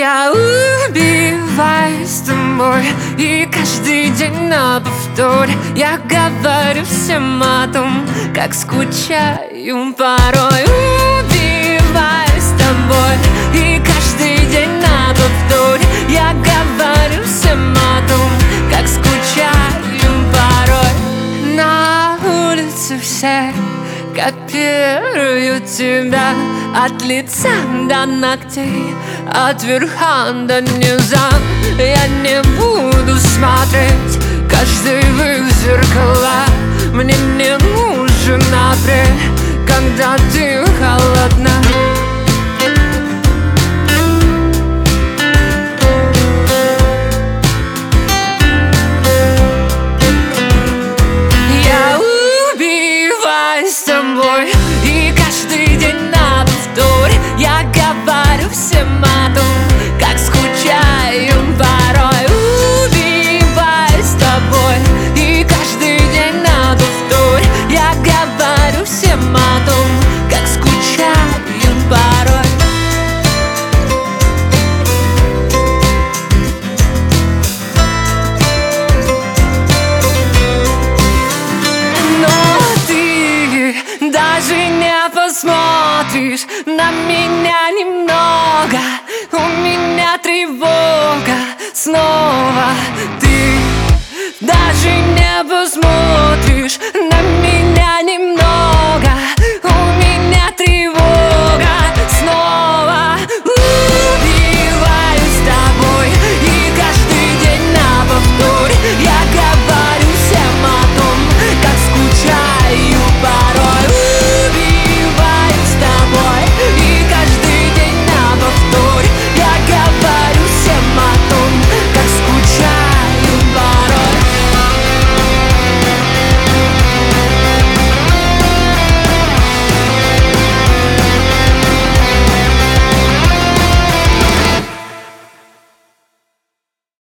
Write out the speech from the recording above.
Я убиваюсь с тобой, и каждый день на повторе я говорю всем о том, как скучаю порой. Убиваюсь с тобой, и каждый день на повторе я говорю всем о том, как скучаю порой. На улице все копируют тебя от лица до ногтей, от верха до низа. Я не буду смотреть каждый в их зеркала. Мне не нужен апрель, когда ты холодна.